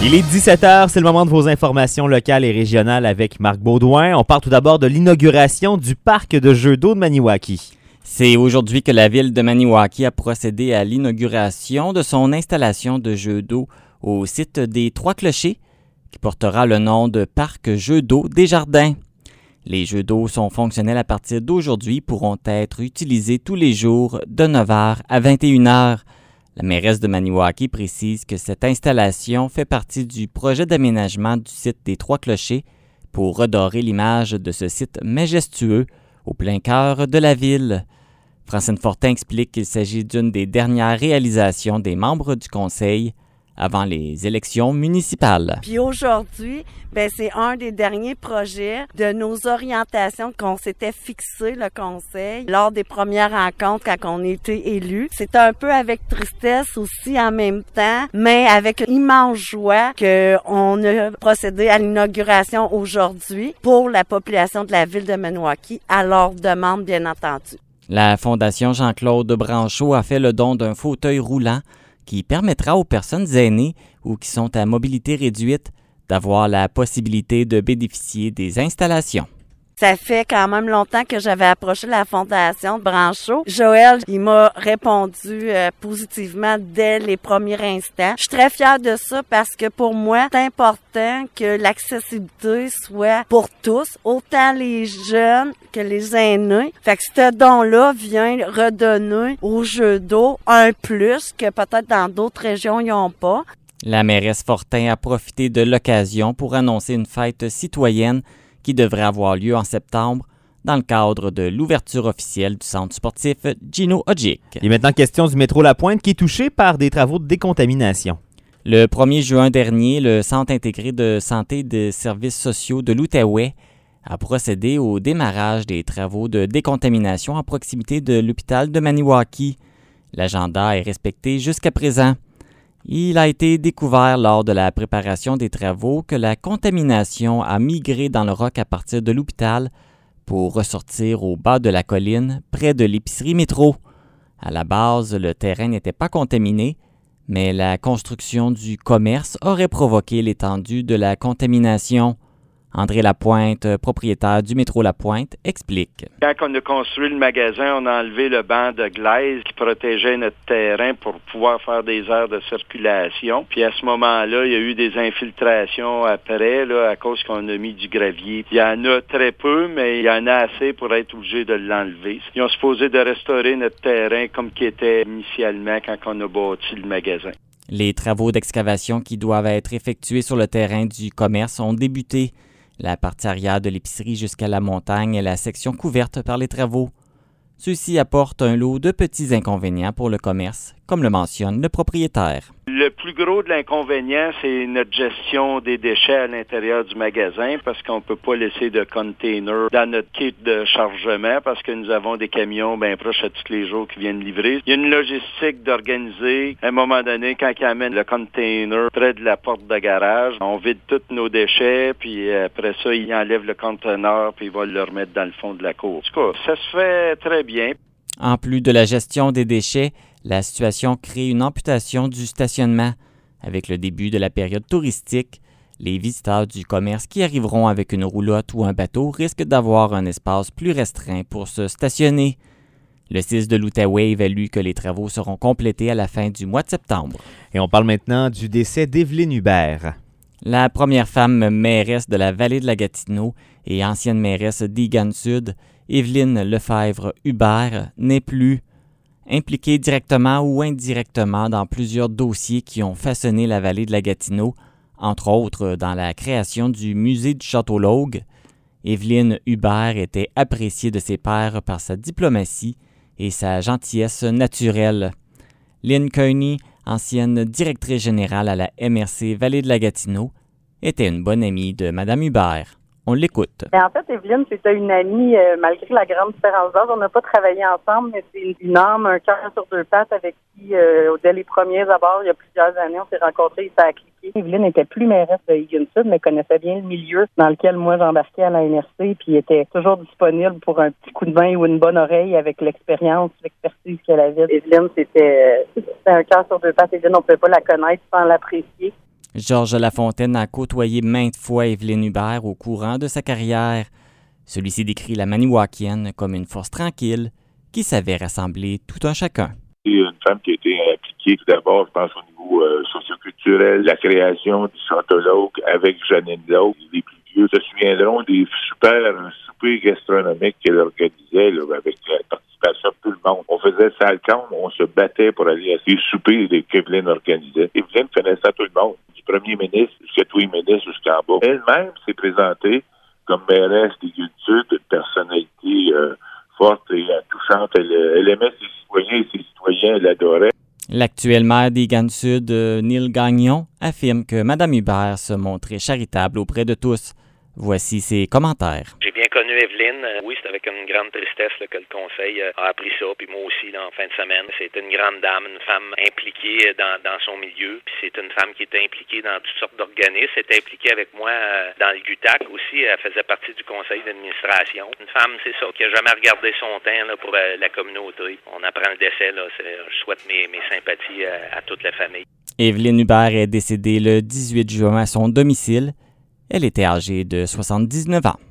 Il est 17h, c'est le moment de vos informations locales et régionales avec Marc Baudouin. On parle tout d'abord de l'inauguration du parc de jeux d'eau de Maniwaki. C'est aujourd'hui que la ville de Maniwaki a procédé à l'inauguration de son installation de jeux d'eau au site des Trois-Clochers, qui portera le nom de Parc Jeux d'eau des Jardins. Les jeux d'eau sont fonctionnels à partir d'aujourd'hui, pourront être utilisés tous les jours de 9h à 21h. La mairesse de Maniwaki précise que cette installation fait partie du projet d'aménagement du site des Trois-Clochers pour redorer l'image de ce site majestueux au plein cœur de la ville. Francine Fortin explique qu'il s'agit d'une des dernières réalisations des membres du conseil avant les élections municipales. Puis aujourd'hui, c'est un des derniers projets de nos orientations qu'on s'était fixé, le conseil, lors des premières rencontres quand on était élus. C'est un peu avec tristesse aussi en même temps, mais avec immense joie qu'on a procédé à l'inauguration aujourd'hui pour la population de la ville de Maniwaki, à leur demande, bien entendu. La Fondation Jean-Claude Branchot a fait le don d'un fauteuil roulant qui permettra aux personnes aînées ou qui sont à mobilité réduite d'avoir la possibilité de bénéficier des installations. Ça fait quand même longtemps que j'avais approché la Fondation Branchot. Joël, il m'a répondu positivement dès les premiers instants. Je suis très fière de ça parce que pour moi, c'est important que l'accessibilité soit pour tous, autant les jeunes que les aînés. Fait que ce don-là vient redonner aux jeux d'eau un plus que peut-être dans d'autres régions, ils n'ont pas. La mairesse Fortin a profité de l'occasion pour annoncer une fête citoyenne qui devrait avoir lieu en septembre dans le cadre de l'ouverture officielle du centre sportif Gino Odjick. Il est maintenant question du métro La Pointe qui est touché par des travaux de décontamination. Le 1er juin dernier, le Centre intégré de santé et des services sociaux de l'Outaouais a procédé au démarrage des travaux de décontamination à proximité de l'hôpital de Maniwaki. L'agenda est respecté jusqu'à présent. Il a été découvert lors de la préparation des travaux que la contamination a migré dans le roc à partir de l'hôpital pour ressortir au bas de la colline, près de l'épicerie Métro. À la base, le terrain n'était pas contaminé, mais la construction du commerce aurait provoqué l'étendue de la contamination. André Lapointe, propriétaire du métro La Pointe, explique. Quand on a construit le magasin, on a enlevé le banc de glaise qui protégeait notre terrain pour pouvoir faire des aires de circulation. Puis à ce moment-là, il y a eu des infiltrations après, là, à cause qu'on a mis du gravier. Il y en a très peu, mais il y en a assez pour être obligé de l'enlever. Ils ont supposé de restaurer notre terrain comme qu'il était initialement quand on a bâti le magasin. Les travaux d'excavation qui doivent être effectués sur le terrain du commerce ont débuté. La partie arrière de l'épicerie jusqu'à la montagne est la section couverte par les travaux. Ceux-ci apportent un lot de petits inconvénients pour le commerce, comme le mentionne le propriétaire. Le plus gros de l'inconvénient, c'est notre gestion des déchets à l'intérieur du magasin parce qu'on peut pas laisser de container dans notre kit de chargement parce que nous avons des camions bien proches à tous les jours qui viennent livrer. Il y a une logistique d'organiser. À un moment donné, quand ils amènent le container près de la porte de garage, on vide tous nos déchets, puis après ça, ils enlèvent le conteneur puis ils vont le remettre dans le fond de la cour. En tout cas, ça se fait très bien. En plus de la gestion des déchets, la situation crée une amputation du stationnement. Avec le début de la période touristique, les visiteurs du commerce qui arriveront avec une roulotte ou un bateau risquent d'avoir un espace plus restreint pour se stationner. Le CIS de l'Outaouais évalue que les travaux seront complétés à la fin du mois de septembre. Et on parle maintenant du décès d'Evelyne Hubert. La première femme mairesse de la vallée de la Gatineau et ancienne mairesse d'Egan-Sud, Evelyne Lefebvre-Hubert, n'est plus. Impliquée directement ou indirectement dans plusieurs dossiers qui ont façonné la vallée de la Gatineau, entre autres dans la création du musée du Château-Laugue, Evelyne Hubert était appréciée de ses pairs par sa diplomatie et sa gentillesse naturelle. Lynn Kearney, ancienne directrice générale à la MRC Vallée de la Gatineau, était une bonne amie de Mme Hubert. On l'écoute. En fait, Evelyne, c'était une amie, malgré la grande différence d'âge. On n'a pas travaillé ensemble, mais c'est une âme, un cœur sur deux pattes avec qui, dès les premiers abords, il y a plusieurs années, on s'est rencontrés et ça a cliqué. Evelyne n'était plus mairesse de Egan-Sud, mais connaissait bien le milieu dans lequel moi j'embarquais à la MRC, puis était toujours disponible pour un petit coup de main ou une bonne oreille avec l'expérience, l'expertise qu'elle avait. Evelyne, c'était un cœur sur deux pattes. Evelyne, on ne pouvait pas la connaître sans l'apprécier. Georges Lafontaine a côtoyé maintes fois Évelyne Hubert au courant de sa carrière. Celui-ci décrit la Maniwakienne comme une force tranquille qui savait rassembler tout un chacun. C'est une femme qui a été impliquée tout d'abord, je pense, au niveau socioculturel, la création du Château avec Janine Lauque. Les plus vieux se souviendront des super soupers gastronomiques qu'elle organisait là, avec la participation de tout le monde. On faisait salle camp, on se battait pour aller à ces soupers qu'Evelyne organisait. Evelyne connaissait tout le monde, du premier ministre jusqu'à tous les ministres jusqu'en bas. Elle-même s'est présentée comme mairesse des Gueux-du-Sud, une personnalité forte et touchante. Elle aimait ses citoyens et ses citoyens l'adoraient. L'actuel maire des Gagnes-Sud, Neil Gagnon, affirme que Mme Hubert se montrait charitable auprès de tous. Voici ses commentaires. J'ai bien connu Evelyne. Oui, c'est avec une grande tristesse là, que le conseil a appris ça. Puis moi aussi, là, en fin de semaine, c'est une grande dame, une femme impliquée dans son milieu. Puis c'est une femme qui était impliquée dans toutes sortes d'organismes. Elle était impliquée avec moi dans le GUTAC aussi. Elle faisait partie du conseil d'administration. Une femme, c'est ça, qui n'a jamais regardé son temps là, pour la communauté. On apprend le décès. Là, je souhaite mes sympathies à toute la famille. Évelyne Hubert est décédée le 18 juin à son domicile. Elle était âgée de 79 ans.